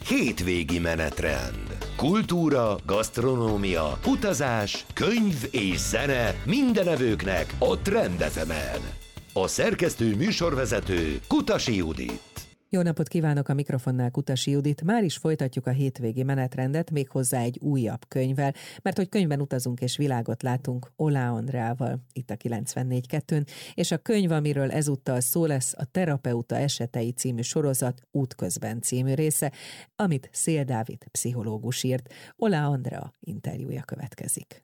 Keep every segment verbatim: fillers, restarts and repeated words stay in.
Hétvégi menetrend. Kultúra, gasztronómia, utazás, könyv és zene mindenevőknek a Trend ef emen. A szerkesztő műsorvezető Kutasi Judit. Jó napot kívánok, a mikrofonnál Kutasi Judit. Már is folytatjuk a hétvégi menetrendet, méghozzá egy újabb könyvvel, mert hogy könyvben utazunk és világot látunk Oláh Andreával, itt a kilencvennégy kettőn, és a könyv, amiről ezúttal szó lesz, a Terapeuta esetei című sorozat Útközben című része, amit Szél Dávid pszichológus írt. Oláh Andrea interjúja következik.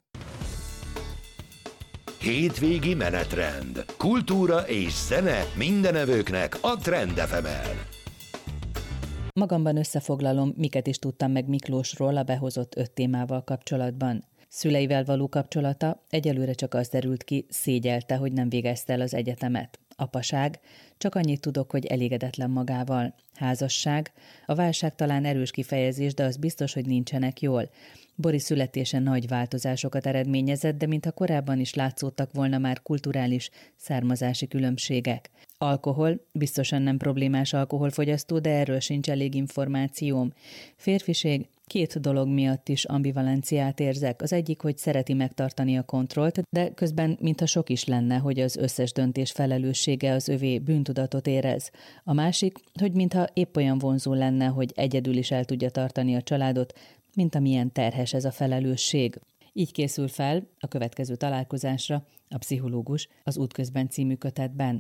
Hétvégi menetrend. Kultúra és zene mindenevőknek a Trend ef emen. Magamban összefoglalom, miket is tudtam meg Miklósról a behozott öt témával kapcsolatban. Szüleivel való kapcsolata, egyelőre csak az derült ki, szégyelte, hogy nem végezte el az egyetemet. Apaság, csak annyit tudok, hogy elégedetlen magával. Házasság, a válság talán erős kifejezés, de az biztos, hogy nincsenek jól. Bori születése nagy változásokat eredményezett, de mintha korábban is látszódtak volna már kulturális származási különbségek. Alkohol, biztosan nem problémás alkoholfogyasztó, de erről sincs elég információm. Férfiség, két dolog miatt is ambivalenciát érzek. Az egyik, hogy szereti megtartani a kontrollt, de közben mintha sok is lenne, hogy az összes döntés felelőssége az övé, bűntudatot érez. A másik, hogy mintha épp olyan vonzó lenne, hogy egyedül is el tudja tartani a családot, mint amilyen terhes ez a felelősség. Így készül fel a következő találkozásra a pszichológus az Útközben című kötetben.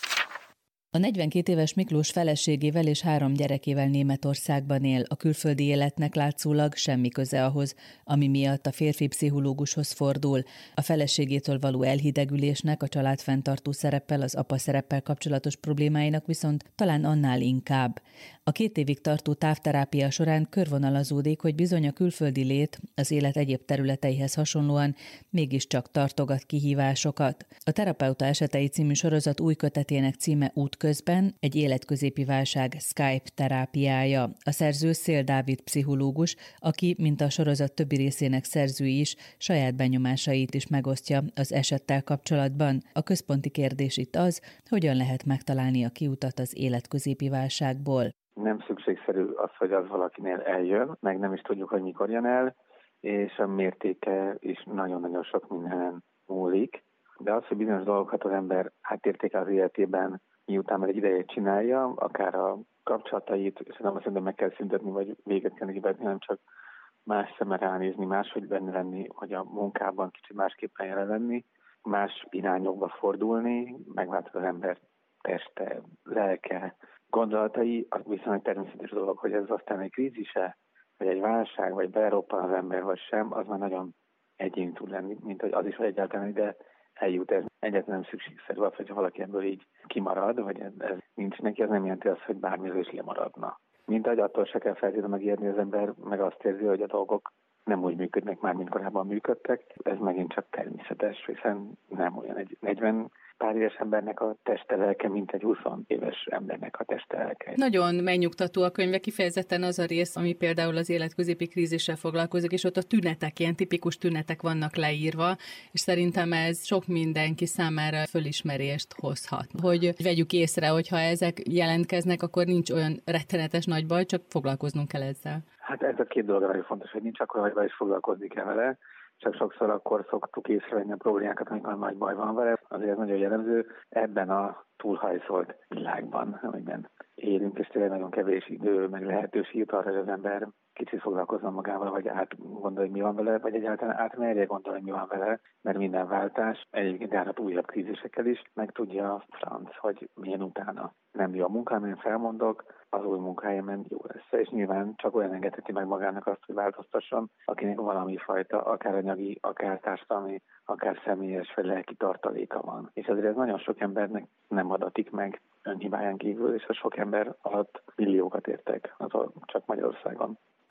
A negyvenkét éves Miklós feleségével és három gyerekével Németországban él, a külföldi életnek látszólag semmi köze ahhoz, ami miatt a férfi pszichológushoz fordul. A feleségétől való elhidegülésnek, a családfenntartó szereppel, az apa szereppel kapcsolatos problémáinak viszont talán annál inkább. A két évig tartó távterápia során körvonalazódik, hogy bizony a külföldi lét az élet egyéb területeihez hasonlóan mégiscsak tartogat kihívásokat. A Terapeuta esetei című sorozat új kötetének címe Útközben, egy életközépi válság Skype terápiája. A szerző Szél Dávid pszichológus, aki, mint a sorozat többi részének szerzői is, saját benyomásait is megosztja az esettel kapcsolatban. A központi kérdés itt az, hogyan lehet megtalálni a kiutat az életközépi válságból. Nem szükségszerű az, hogy az valakinél eljön, meg nem is tudjuk, hogy mikor jön el, és a mértéke is nagyon-nagyon sok mindenen múlik. De az, hogy bizonyos dolgokat az ember átértékel az életében, miután már egy ideje csinálja, akár a kapcsolatait, és nem azt mondom, meg kell szüntetni, vagy véget kell kivetni, hanem csak más szemmel ránézni, máshogy benne lenni, hogy a munkában kicsit másképpen jelen lenni, más irányokba fordulni, megváltozik az ember teste, lelke, gondolatai, az viszonylag természetes dolog, hogy ez aztán egy krízise, vagy egy válság, vagy beroppan az ember, vagy sem, az már nagyon egyén tud lenni, mint hogy az is, hogy egyáltalán ide eljut. Ez egyáltalán nem szükségszerű az, hogyha valaki ebből így kimarad, vagy ez, ez nincs neki, az nem jelenti azt, hogy bármiről is lemaradna. Mint ahogy attól se kell feltétlenül megijedni, az ember meg azt érzi, hogy a dolgok nem úgy működnek már, mint korábban működtek. Ez megint csak természetes, hiszen nem olyan egy negyven pár éves embernek a teste lelke, mint egy húsz éves embernek a teste lelke. Nagyon megnyugtató a könyve, kifejezetten az a rész, ami például az életközépi krízissel foglalkozik, és ott a tünetek, ilyen tipikus tünetek vannak leírva, és szerintem ez sok mindenki számára fölismerést hozhat. Hogy vegyük észre, hogyha ezek jelentkeznek, akkor nincs olyan rettenetes nagy baj, csak foglalkoznunk kell ezzel. Hát ez a két dolog nagyon fontos, hogy nincs akkor, hogy be is foglalkozni kell vele, csak sokszor akkor szoktuk észrevenni a problémákat, amikor nagy baj van vele. Azért ez nagyon jellemző ebben a túlhajszolt világban, amiben élünk, és tényleg nagyon kevés idő, meg lehetőség jut arra, hogy az ember kicsit foglalkozzon magával, vagy átgondolja, hogy mi van vele, vagy egyáltalán átmerje gondolni, hogy mi van vele, mert minden váltás egyébként járhat újabb krízisekkel is, meg tudja a franc, hogy milyen utána. Nem jó a munkám, én felmondok, az új munkahelyemen jó lesz, és nyilván csak olyan engedheti meg magának azt, hogy változtasson, akinek valami fajta, akár anyagi, akár társadalmi, akár személyes vagy lelki tartaléka van. És azért ez nagyon sok embernek nem adatik meg önhibáján kívül, és a sok ember alatt milliókat értek, az csak Magyarországon.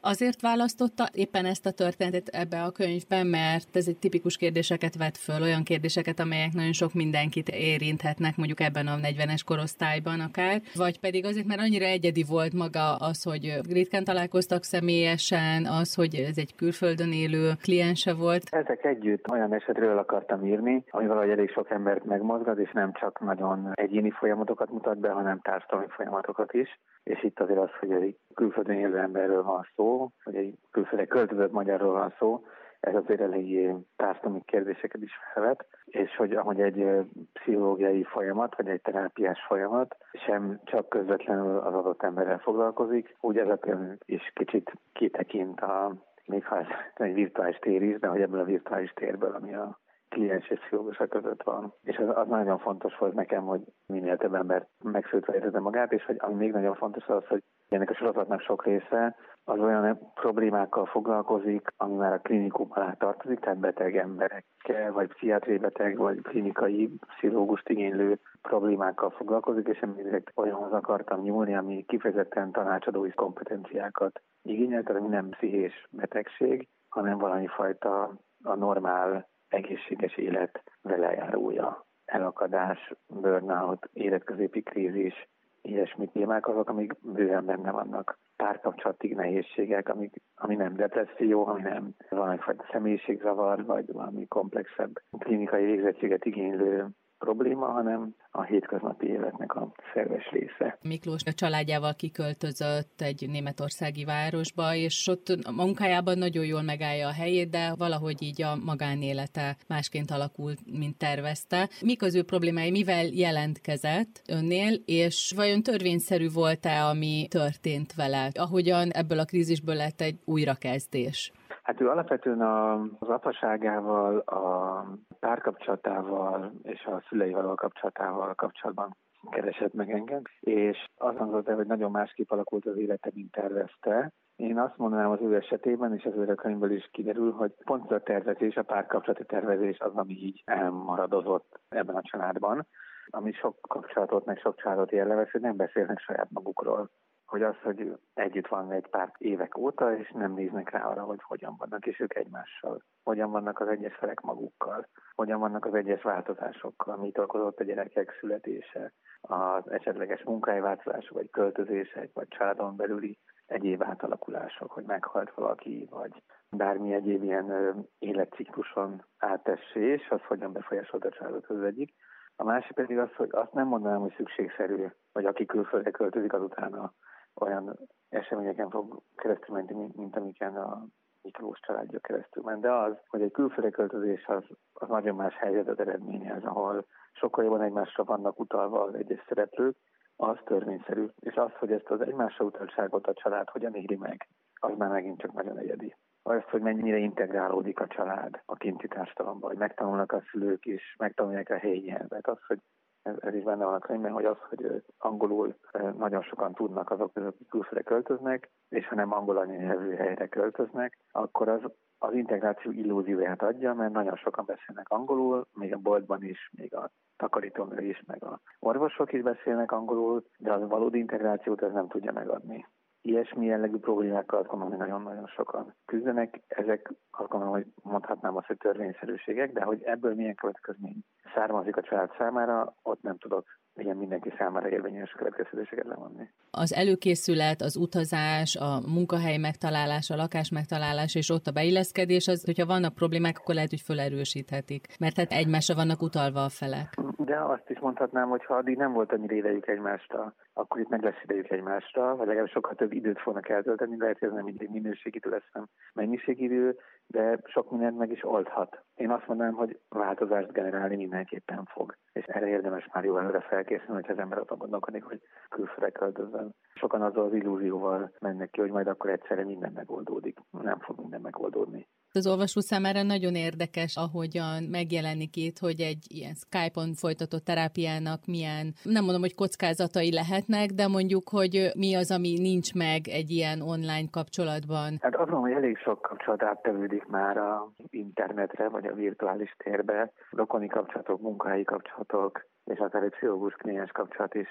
Azért választotta éppen ezt a történetet ebbe a könyvben, mert ez egy tipikus kérdéseket vet föl, olyan kérdéseket, amelyek nagyon sok mindenkit érinthetnek, mondjuk ebben a negyvenes korosztályban akár, vagy pedig azért, mert annyira egyedi volt maga az, hogy ritkán találkoztak személyesen, az, hogy ez egy külföldön élő kliense volt. Ezek együtt olyan esetről akartam írni, ami valahogy elég sok embert megmozgat, és nem csak nagyon egyéni folyamatokat mutat be, hanem társadalmi folyamatokat is. És itt azért az, hogy egy külföldön élő emberről van szó, hogy egy külföldre költözött magyarról van szó, ez azért eléggé társadalmi kérdéseket is felvet, és hogy ahogy egy pszichológiai folyamat, vagy egy terápiás folyamat sem csak közvetlenül az adott emberrel foglalkozik, úgy ez a könyv is kicsit kitekint a, még ha ez egy virtuális tér is, de hogy ebből a virtuális térből, ami a kliens és pszichológusa között van. És az, az nagyon fontos volt nekem, hogy minél több ember megszültve érezze magát, és hogy ami még nagyon fontos az, hogy ennek a sorozatnak sok része az olyan problémákkal foglalkozik, ami már a klinikum alá tartozik, tehát beteg emberekkel, vagy pszichiátriai beteg, vagy klinikai pszichológust igénylő problémákkal foglalkozik, és én olyanhoz akartam nyúlni, ami kifejezetten tanácsadói kompetenciákat igényel, tehát nem pszichés betegség, hanem valami fajta a normál egészséges élet velejárója. Elakadás, burnout, életközépi krízis, ilyesmi témák azok, amik bőven benne vannak. Párkapcsolati nehézségek, amik, ami nem depresszió, ami nem valamifajta személyiségzavar, vagy valami komplexebb klinikai végzettséget igénylő probléma, hanem a hétköznapi életnek a szerves része. Miklós a családjával kiköltözött egy németországi városba, és ott a munkájában nagyon jól megállja a helyét, de valahogy így a magánélete másként alakult, mint tervezte. Mik az ő problémái, mivel jelentkezett önnél, és vajon törvényszerű volt-e, ami történt vele? Ahogyan ebből a krízisből lett egy újrakezdés? Hát ő alapvetően az apaságával, a párkapcsolatával és a szüleivel a kapcsolatával kapcsolatban keresett meg engem, és azt mondta, hogy nagyon másképp alakult az élete, mint tervezte. Én azt mondanám az ő esetében, és az ő könyvből is kiderül, hogy pont a tervezés, a párkapcsolati tervezés az, ami így elmaradozott ebben a családban, ami sok kapcsolatot, meg sok családot jellemez, hogy nem beszélnek saját magukról. Hogy az, hogy együtt van egy pár évek óta, és nem néznek rá arra, hogy hogyan vannak, és ők egymással. Hogyan vannak az egyes felek magukkal. Hogyan vannak az egyes változásokkal, mit okozott a gyerekek születése, az esetleges munkájváltozások, vagy költözések, vagy családon belüli egyéb átalakulások, hogy meghalt valaki, vagy bármi egyéb ilyen életcikluson átesés, az hogyan befolyásolt a családot, az egyik. A másik pedig az, hogy azt nem mondanám, hogy szükségszerű, hogy aki külföldre költözik, azután olyan eseményeken fog keresztül menni, mint, mint amiken a Miklós családja keresztül ment. De az, hogy egy külföldre költözés az, az nagyon más helyzetet eredményez, ahol sokkal jobban egymásra vannak utalva az egyes szereplők, az törvényszerű. És az, hogy ezt az egymásra utaltságot a család hogyan éri meg, az már megint csak nagyon egyedi. Az, hogy mennyire integrálódik a család a kinti társadalomba, hogy megtanulnak a szülők is, megtanulják a helyi nyelvet. Az, hogy ez, ez is benne van a könyvben, hogy az, hogy angolul nagyon sokan tudnak azok, akik külföldre költöznek, és ha nem angol anyanyelvű helyre költöznek, akkor az az integráció illúzióját adja, mert nagyon sokan beszélnek angolul, még a boltban is, még a takarítónő is, meg a orvosok is beszélnek angolul, de az valódi integrációt ez nem tudja megadni. Ilyesmi jellegű problémákkal azt gondolom, hogy nagyon-nagyon sokan küzdenek. Ezek azt gondolom, hogy mondhatnám azt, hogy törvényszerűségek, de hogy ebből milyen következmény származik a család számára, ott nem tudok ilyen mindenki számára érvényes következtetéseket levonni. Az előkészület, az utazás, a munkahely megtalálás, a lakás megtalálás és ott a beilleszkedés, az, hogyha vannak problémák, akkor lehet, hogy felerősíthetik, mert hát egymásra vannak utalva a felek. De azt is mondhatnám, hogy ha addig nem volt annyira idejük egymásra, akkor itt meg lesz idejük egymásra, vagy legalább sokkal több időt fognak eltölteni, lehet, hogy ez nem mindig minőségidő lesz, hanem mennyiségidő, de sok mindent meg is oldhat. Én azt mondanám, hogy változást generálni mindenképpen fog. És erre érdemes már jó előre felkészülni, hogyha az ember azon gondolkodik, hogy külföldre költözön. Sokan azzal az illúzióval mennek ki, hogy majd akkor egyszerre minden megoldódik. Nem fog minden megoldódni. Az olvasó számára nagyon érdekes, ahogyan megjelenik itt, hogy egy ilyen Skype-on folytatott terápiának milyen, nem mondom, hogy kockázatai lehetnek, de mondjuk, hogy mi az, ami nincs meg egy ilyen online kapcsolatban. Hát azt mondom, hogy elég sok kapcsolat áttevődik már az internetre, vagy a virtuális térbe. Rokoni kapcsolatok, munkahelyi kapcsolatok, és akár egy pszichológus kliens kapcsolat is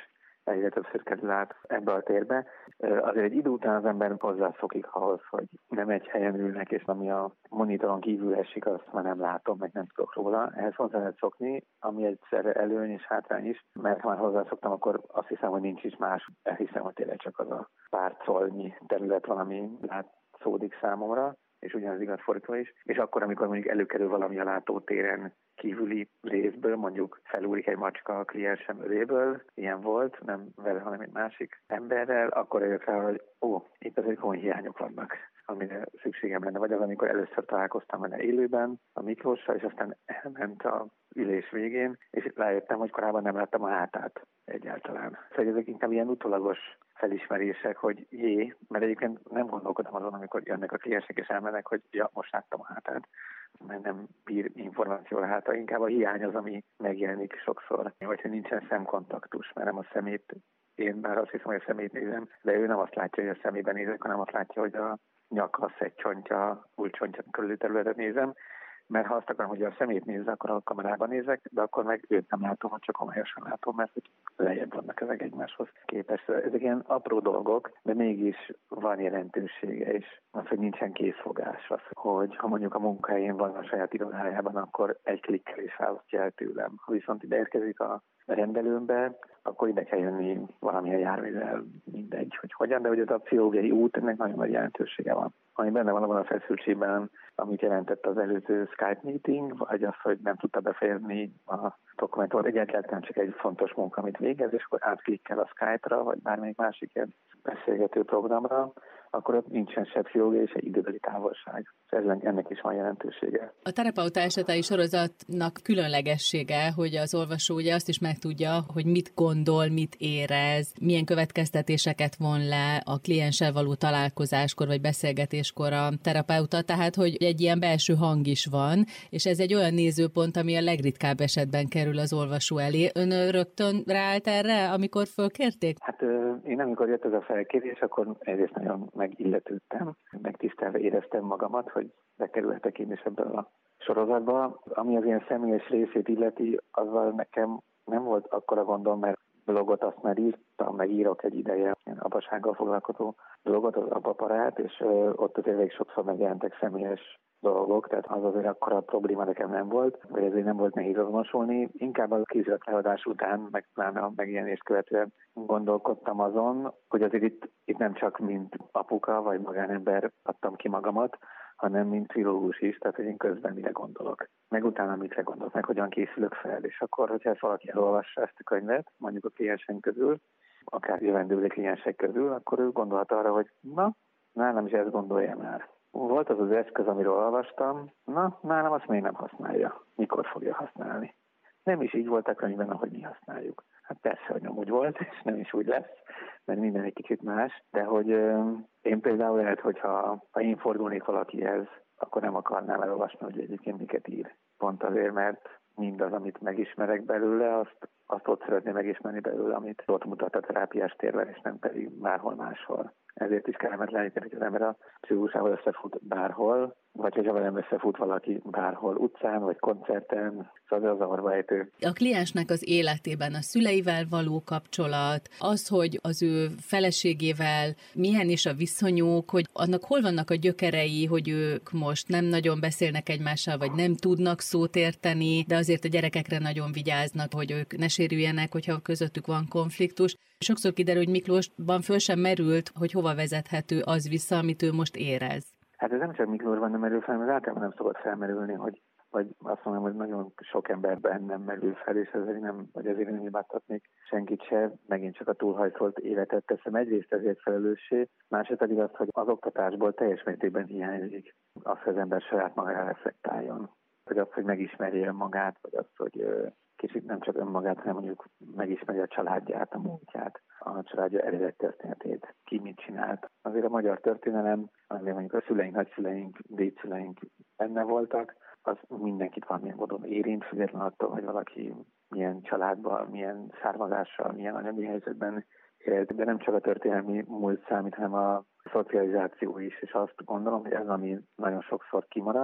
egyre többször kerül át ebbe a térbe. Azért egy idő után az ember hozzászokik ahhoz, hogy nem egy helyen ülnek, és ami a monitoron kívül esik, azt már nem látom, meg nem tudok róla. Ehhez hozzá lehet szokni, ami egyszerre előny és hátrány is, mert ha már hozzászoktam, akkor azt hiszem, hogy nincs is más. Elhiszem, hogy tényleg csak az a pár colnyi terület valami látszódik számomra, és ugyanaz igaz fordítva is. És akkor, amikor mondjuk előkerül valami a látótéren kívüli részből, mondjuk felúrik egy macska a kliensem öléből, ilyen volt, nem vele, hanem egy másik emberrel, akkor jövök rá, hogy ó, itt azért komoly hiányok vannak, amire szükségem lenne. Vagy az, amikor először találkoztam vele élőben a Miklóssal, és aztán elment a ülés végén, és rájöttem, hogy korábban nem láttam a hátát egyáltalán. Szóval ezek inkább ilyen utólagos felismerések, hogy jé, mert egyébként nem gondolkodom azon, amikor jönnek a kliensek és elmennek, hogy ja, most láttam a hátát, mert nem bír információra hátra, inkább a hiány az, ami megjelenik sokszor, vagy hogy nincsen szemkontaktus, mert nem a szemét, én bár azt hiszem, hogy a szemét nézem, de ő nem azt látja, hogy a szemében nézek, hanem azt látja, hogy a nyaka, szegcsontja, újcsontja körüli területet nézem, mert ha azt akarom, hogy a szemét nézze, akkor a kamerában nézek, de akkor meg őt nem látom, hogy csak homályosan látom, mert hogy lejjebb vannak ezek egymáshoz képest. Ezek ilyen apró dolgok, de mégis van jelentősége is. Az, hogy nincsen készfogás, az, hogy ha mondjuk a munkahelyén van a saját irodájában, akkor egy klikkel is választja el tőlem. Ha viszont ide érkezik a rendelőmbe, akkor ide kell jönni valamilyen járművel, mindegy, hogy hogyan, de hogy ez a pszichológiai út, ennek nagyon nagy jelentősége van. Ami benne van abban a feszültségben, amit jelentett az előző Skype meeting, vagy az, hogy nem tudta befejezni a dokumentumot, egyáltalán csak egy fontos munka, amit végez, és akkor átklikkel a Skype-ra, vagy bármelyik másik ilyen beszélgető programra, akkor ott nincsen se pszichológia és egy időbeli távolság. Ezzel ennek is van jelentősége. A terapeuta esetei sorozatnak különlegessége, hogy az olvasó ugye azt is megtudja, hogy mit gondol, mit érez, milyen következtetéseket von le a klienssel való találkozáskor vagy beszélgetéskor a terapeuta, tehát hogy egy ilyen belső hang is van, és ez egy olyan nézőpont, ami a legritkább esetben kerül az olvasó elé. Ön rögtön ráállt erre, amikor fölkérték? Hát én amikor jött ez a felkérés, akkor egyrészt nagyon megilletődtem, megtisztelve éreztem magamat, hogy bekerülhetek én is ebből a sorozatba. Ami az ilyen személyes részét illeti, azzal nekem nem volt akkora gondom, mert blogot azt már írtam, meg írok egy ideje, ilyen apasággal foglalkozó blogot, az apaparát, és ott azért elég sokszor megjelentek személyes dolgok, tehát az azért akkora probléma nekem nem volt, vagy ezért nem volt nehéz azonosulni. Inkább a kéziratleadás után, meg pláne a megjelenést követően gondolkodtam azon, hogy azért itt, itt nem csak mint apuka vagy magánember adtam ki magamat, hanem mint trilógus is, tehát hogy én közben mire gondolok. Meg utána mitre gondolok, meg hogyan készülök fel. És akkor, hogyha ezt valaki elolvassa ezt a könyvet, mondjuk a kliensen közül, akár jövendőli kliensek közül, akkor ő gondolhat arra, hogy na, nálam is ezt gondolja már. Volt az az eszköz, amiről olvastam, na, nálam azt még nem használja. Mikor fogja használni? Nem is így volt a könyvben, ahogy mi használjuk. Hát persze, hogy nem úgy volt, és nem is úgy lesz, mert minden egy kicsit más, de hogy euh, én például lehet, hogyha ha én fordulnék valakihez, akkor nem akarnám elolvasni, hogy egyébként miket ír. Pont azért, mert mindaz, amit megismerek belőle, azt, azt ott szeretném megismerni belőle, amit ott mutat a terápiás térben, és nem pedig bárhol máshol. Ezért is kellemetlen, hogy az ember a pszichológusával összefut bárhol, vagy hogyha velem összefut valaki bárhol utcán, vagy koncerten, szóval az zavarba ejtő. A kliensnek az életében a szüleivel való kapcsolat, az, hogy az ő feleségével milyen is a viszonyuk, hogy annak hol vannak a gyökerei, hogy ők most nem nagyon beszélnek egymással, vagy nem tudnak szót érteni, de azért a gyerekekre nagyon vigyáznak, hogy ők ne sérüljenek, hogyha közöttük van konfliktus. Sokszor kiderül, hogy Miklósban föl sem merült, hogy hova vezethető az vissza, amit ő most érez. Hát ez nem csak Miklósban nem merül fel, mert általában nem szokott felmerülni, hogy vagy azt mondom, hogy nagyon sok emberben nem merül fel, és ezért nem, vagy ezért nem hibáztatnék senkit se, megint csak a túlhajszolt életet teszem egyrészt ezért felelőssé, másrészt pedig azt, hogy az oktatásból teljes mértékben hiányzik az, hogy az ember saját magára reflektáljon. Vagy az, hogy megismerje magát, vagy az, hogy kicsit nem csak önmagát, hanem mondjuk megismerje a családját, a múltját, a családja eredet történetét, ki mit csinált. Azért a magyar történelem, azért mondjuk a szüleink, nagyszüleink, dédszüleink benne voltak, az mindenkit valamilyen módon érint, független attól, hogy valaki milyen családban, milyen származással, milyen anyagi helyzetben élt. De nem csak a történelmi múlt számít, hanem a szocializáció is, és azt gondolom, hogy ez, ami nagyon sokszor kimarad,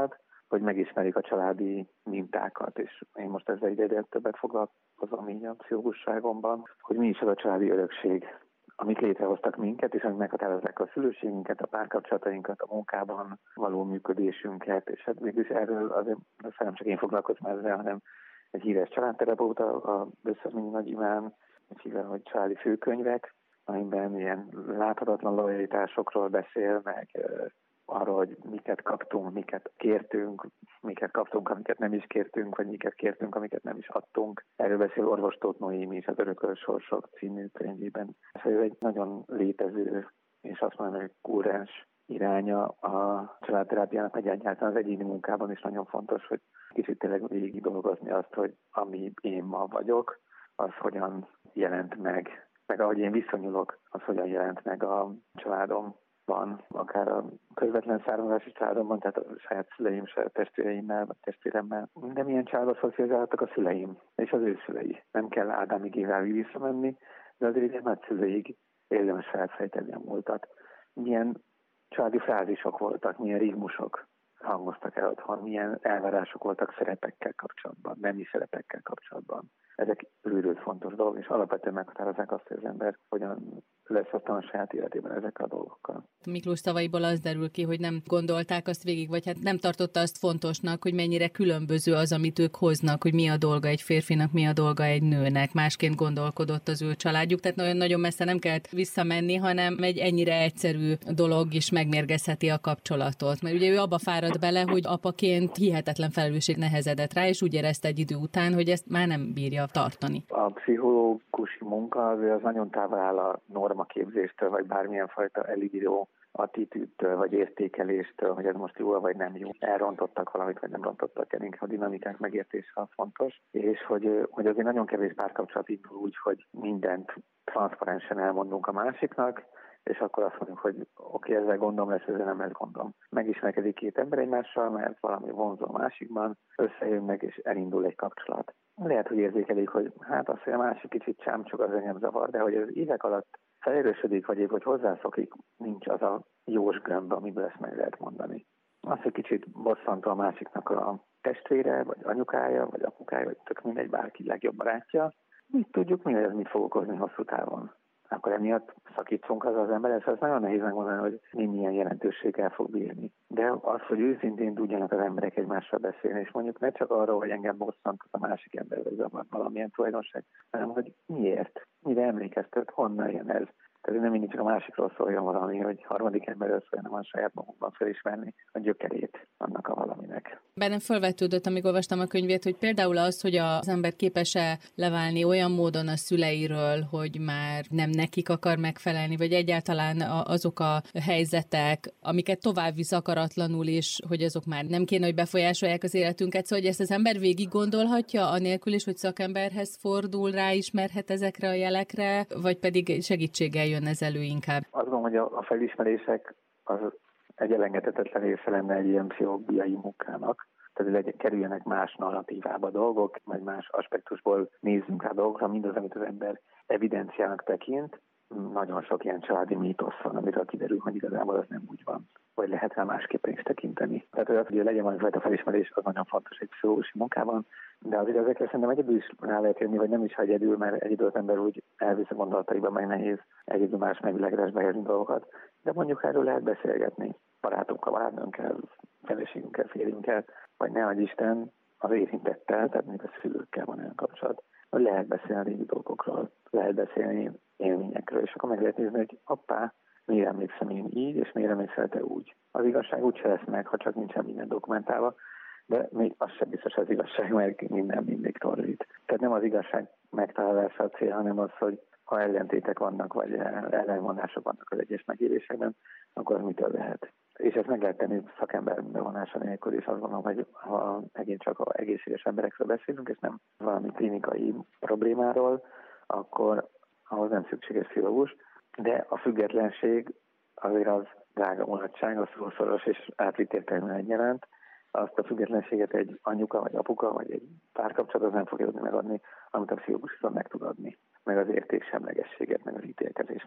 hogy megismerik a családi mintákat, és én most ezzel egyre többet foglalkozom így a pszichológusságomban, hogy mi is az a családi örökség, amit létrehoztak minket, és amik meghatározzák a szülőségünket, a párkapcsolatainkat, a munkában való működésünket, és hát mégis erről azért nem csak én foglalkozom ezzel, hanem egy híres családterapeuta, a Böszörményi Nagy Iván, egy híres, hogy családi főkönyvek, amiben ilyen láthatatlan lojalitásokról beszél, meg arról, hogy miket kaptunk, miket kértünk, miket kaptunk, amiket nem is kértünk, vagy miket kértünk, amiket nem is adtunk. Erről beszél orvos Tóth Noémi is az Örökös Sorsok című könyvében. Ez egy nagyon létező, és azt mondom, hogy kúrens iránya a családterápiának, meg egyáltalán az egyéni munkában is nagyon fontos, hogy kicsit tényleg végig dolgozni azt, hogy ami én ma vagyok, az hogyan jelent meg, meg ahogy én viszonyulok, az hogyan jelent meg a családomban, akár a közvetlen származási családomban, tehát a saját szüleim, saját testvéreimmel, vagy testvéremmel. De milyen családot szocializáltak a szüleim, és az ő szülei. Nem kell Ádámig Éváig visszamenni, de azért egy nagyszüleig érdemes felfejteni a múltat. Milyen családi frázisok voltak, milyen rizmusok hangoztak el otthon, milyen elvárások voltak szerepekkel kapcsolatban, nemi szerepekkel kapcsolatban. Ezek őrült fontos dolgok, és alapvetően meghatározzák azt, hogy az ember hogyan lesz aztán a saját életében ezekkel a dolgokkal. Miklós szavaiból az derül ki, hogy nem gondolták azt végig, vagy hát nem tartotta azt fontosnak, hogy mennyire különböző az, amit ők hoznak, hogy mi a dolga egy férfinak, mi a dolga egy nőnek. Másként gondolkodott az ő családjuk, tehát nagyon, nagyon messze nem kellett visszamenni, hanem egy ennyire egyszerű dolog is megmérgezheti a kapcsolatot. Mert ugye ő abba fárad bele, hogy apaként hihetetlen felelősség nehezedett rá, és úgy érezte egy idő után, hogy ezt már nem bírja tartani. A pszichológusi munka azért az nagyon távol áll a normaképzéstől, vagy bármilyen fajta elíró attitűdtől, vagy értékeléstől, hogy ez most jó vagy nem jó. Elrontottak valamit, vagy nem rontottak el, inkább a dinamikák megértése az fontos, és hogy, hogy azért nagyon kevés párkapcsolat indul úgy, hogy mindent transzparensen elmondunk a másiknak, és akkor azt mondjuk, hogy oké, okay, ezzel gondom lesz, ezzel nem lesz gondom. Megismerkedik két ember egymással, mert valami vonzó a másikban, összejönnek, és elindul egy kapcsolat. Lehet, hogy érzékelik, hogy hát azt, hogy a másik kicsit csámcsog, az engem zavar, de hogy az évek alatt felerősödik, vagy épp, hogy hozzászokik, nincs az a jós gömb, amiből ezt meg lehet mondani. Az, hogy kicsit bosszantó a másiknak a testvére, vagy anyukája, vagy apukája, vagy tök mindegy, bárki legjobb barátja, mit tudjuk mi, hogy ez mit fog okozni hosszú távon. Akkor emiatt szakítsunk az az ember, ez nagyon nehéz megmondani, hogy mi milyen jelentőséggel fog bírni. De az, hogy őszintén tudjanak az emberek egymással beszélni, és mondjuk ne csak arról, hogy engem bosszant a másik ember, vagy zavar valamilyen tulajdonság, hanem hogy miért, mire emlékeztet, honnan jön ez. Tehát nem mindig csak a másikról szóljon valami, hogy harmadik emberről szóljon, hanem a saját magunkban felismerni a gyökerét annak a valaminek. Bennem felvetődött, amikor olvastam a könyvét, hogy például az, hogy az ember képes-e leválni olyan módon a szüleiről, hogy már nem nekik akar megfelelni, vagy egyáltalán azok a helyzetek, amiket tovább visz akaratlanul is, hogy azok már nem kéne, hogy befolyásolják az életünket. Szóval, hogy ezt az ember végig gondolhatja, anélkül is, hogy szakemberhez fordul, ráismerhet ezekre a jelekre, vagy pedig segítséggel jön ez elő inkább. Azt gondolom, hogy a felismerések az egy elengedhetetlen része lenne egy ilyen pszichológiai munkának. Tehát legyen, kerüljenek más narratívába dolgok, vagy más aspektusból nézzünk rá dolgokra, mindaz, amit az ember evidenciának tekint. Nagyon sok ilyen családi mítosz van, amiről kiderül, hogy igazából az nem úgy van, vagy lehet rá másképpen is tekinteni. Tehát, hogy legyen valamifajta felismerés, az nagyon fontos egy pszichológusi munkában, de azért ezekre szerintem egyedül is rá lehet jönni, vagy nem is ha egyedül, mert egyedül az ember úgy elvisz a gondolataiban, meg nehéz egyedül más megvilágításba helyezni dolgokat, de mondjuk erről lehet beszélgetni barátunkkal, barátnőnkkel, feleségünkkel, férjünkkel, vagy ne adj Isten az érintettel, tehát még a szülőkkel van olyan kapcsolat, hogy lehet beszélni régi dolgokról, lehet beszélni élményekről, és akkor meg lehet nézni, hogy hoppá, miért emlékszem én így, és miért emlékszel te úgy. Az igazság úgyse lesz meg, ha csak nincsen minden dokumentálva, de még az sem biztos az igazság, mert minden mindig torzít. Tehát nem az igazság megtalálása a cél, hanem az, hogy ha ellentétek vannak, vagy ellenmondások vannak az egyes megélésekben, akkor az mitől lehet. És ezt meg lehet tenni szakember bevonása nélkül, és azt gondolom, hogy ha megint csak a egészséges emberekről beszélünk, és nem valami klinikai problémáról, akkor ahhoz nem szükséges pszichológus, de a függetlenség azért az drága mulatság, az szószoros és átvitt értelemben egyaránt. Azt a függetlenséget egy anyuka, vagy apuka, vagy egy párkapcsolat az nem fogja tudni megadni, amit a pszichológus viszont meg tud adni. Meg az értéksemlegességet, meg az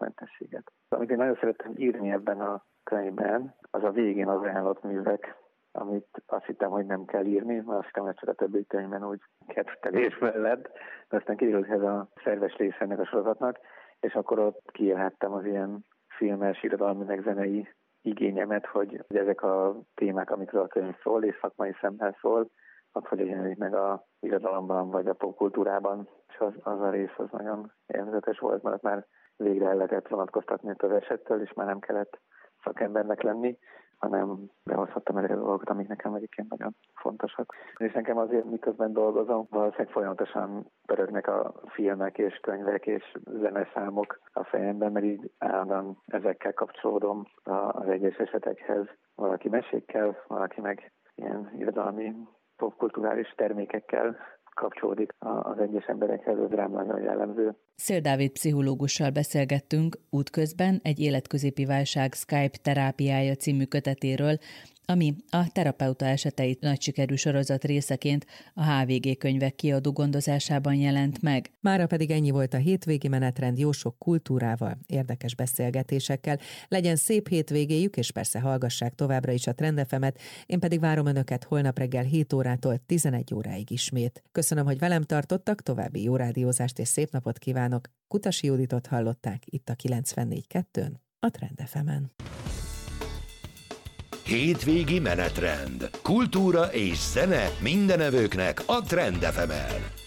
ítélkezésmentességet. Amit én nagyon szerettem írni ebben a könyvben, az a végén az ajánlott művek amit azt hittem, hogy nem kell írni, mert azt hittem, hogy csak a többi könyvben úgy kedvtelésben lett, de aztán kiderült, hogy ez a szerves része ennek a sorozatnak, és akkor ott kiélhettem az ilyen filmes, irodalmi, meg zenei igényemet, hogy ezek a témák, amikről a könyv szól, és szakmai szemmel szól, az hogy jelenik meg a irodalomban, vagy a popkultúrában, és az, az a rész az nagyon élvezetes volt, mert már végre el lehetett vonatkoztatni az esettől, és már nem kellett szakembernek lenni, hanem behozhattam el a dolgokat, amik nekem egyébként nagyon fontosak. És nekem azért, miközben dolgozom, valószínűleg folyamatosan pörögnek a filmek és könyvek és zeneszámok a fejemben, mert így állandóan ezekkel kapcsolódom az egyes esetekhez. Valaki mesékkel, valaki meg ilyen irodalmi, popkulturális termékekkel kapcsolódik az egyes emberekhez, ez rám nagyon jellemző. Szél Dávid pszichológussal beszélgettünk útközben egy életközépi válság Skype terápiája című kötetéről, ami a terapeuta eseteit nagy sikerű sorozat részeként a há vé gé könyvek kiadó gondozásában jelent meg. Mára pedig ennyi volt a hétvégi menetrend, jó sok kultúrával, érdekes beszélgetésekkel. Legyen szép hétvégéjük, és persze hallgassák továbbra is a Trend ef emet, én pedig várom önöket holnap reggel hét órától tizenegy óráig ismét. Köszönöm, hogy velem tartottak, további jó rádiózást és szép napot kívánok. Kutasi Juditot hallották itt a kilencvennégy kettőn, a Trend ef emen. Hétvégi menetrend. Kultúra és zene mindenevőknek a Trend ef emen.